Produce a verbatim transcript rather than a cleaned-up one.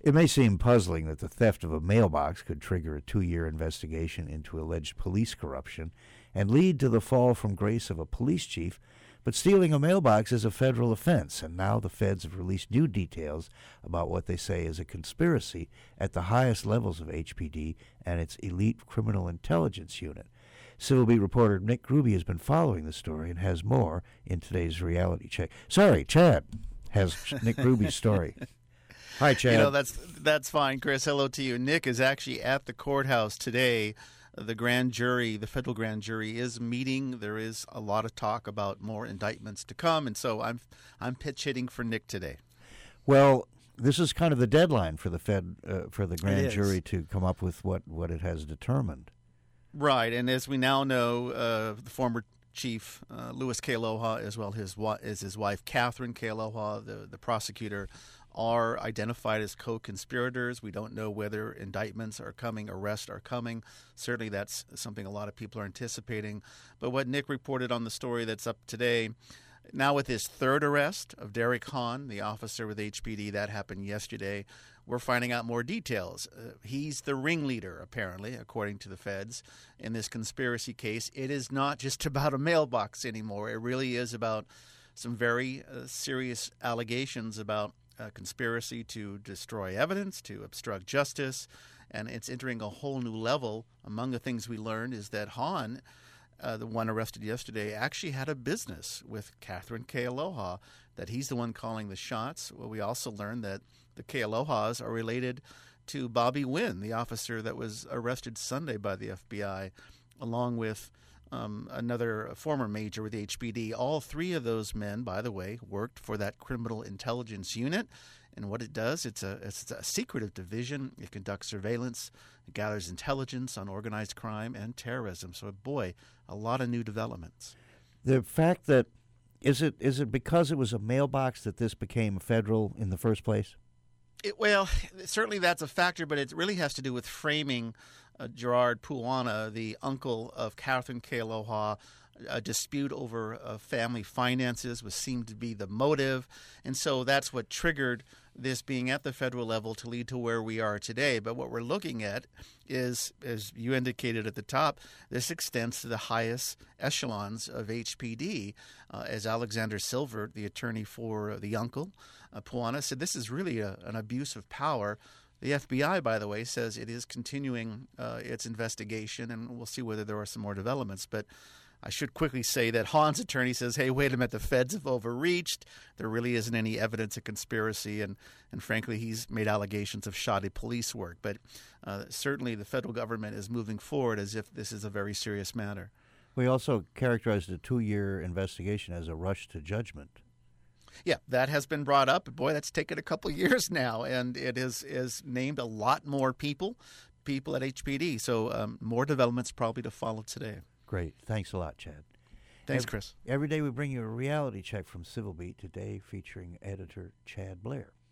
It may seem puzzling that the theft of a mailbox could trigger a two-year investigation into alleged police corruption and lead to the fall from grace of a police chief, but stealing a mailbox is a federal offense, and now the feds have released new details about what they say is a conspiracy at the highest levels of H P D and its elite criminal intelligence unit. Civil Beat reporter Nick Gruby has been following the story and has more in today's Reality Check. Sorry, Chad has Nick Gruby's story. Hi, Chad. You know, that's that's fine, Chris. Hello to you. Nick is actually at the courthouse today. The grand jury, the federal grand jury, is meeting. There is a lot of talk about more indictments to come, and so I'm I'm pitch hitting for Nick today. Well, this is kind of the deadline for the Fed uh, for the grand jury to come up with what, what it has determined. Right, and as we now know, uh, the former Chief uh, Louis Kealoha, as well his as his wife Catherine Kealoha, the the prosecutor, are identified as co-conspirators. We don't know whether indictments are coming, arrests are coming. Certainly that's something a lot of people are anticipating. But what Nick reported on the story that's up today, now with his third arrest of Derek Hahn, the officer with H P D, that happened yesterday, we're finding out more details. Uh, he's the ringleader, apparently, according to the feds, in this conspiracy case. It is not just about a mailbox anymore. It really is about some very uh, serious allegations about Uh, conspiracy to destroy evidence, to obstruct justice, and it's entering a whole new level. Among the things we learned is that Hahn, uh, the one arrested yesterday, actually had a business with Catherine Kealoha, that he's the one calling the shots. Well, we also learned that the Kealohas are related to Bobby Wynn, the officer that was arrested Sunday by the F B I, along with Um, another former major with H P D. All three of those men, by the way, worked for that criminal intelligence unit. And what it does, it's a, it's a secretive division. It conducts surveillance, it gathers intelligence on organized crime and terrorism. So, boy, a lot of new developments. The fact that, is it is it because it was a mailbox that this became federal in the first place? It, well, certainly that's a factor, but it really has to do with framing uh, Gerard Puana, the uncle of Catherine Kealoha. A dispute over uh, family finances was seemed to be the motive, and so that's what triggered this being at the federal level to lead to where we are today. But what we're looking at is, as you indicated at the top, this extends to the highest echelons of H P D. Uh, as Alexander Silver, the attorney for the uncle, uh, Puana, said, this is really a, an abuse of power. The F B I, by the way, says it is continuing uh, its investigation, and we'll see whether there are some more developments. But I should quickly say that Hahn's attorney says, hey, wait a minute, the feds have overreached. There really isn't any evidence of conspiracy. And, and frankly, he's made allegations of shoddy police work. But uh, certainly the federal government is moving forward as if this is a very serious matter. We also characterized a two-year investigation as a rush to judgment. Yeah, that has been brought up. Boy, that's taken a couple of years now, and it is, is named a lot more people, people at H P D. So um, more developments probably to follow today. Great. Thanks a lot, Chad. Thanks, every, Chris. Every day we bring you a reality check from Civil Beat, today featuring editor Chad Blair.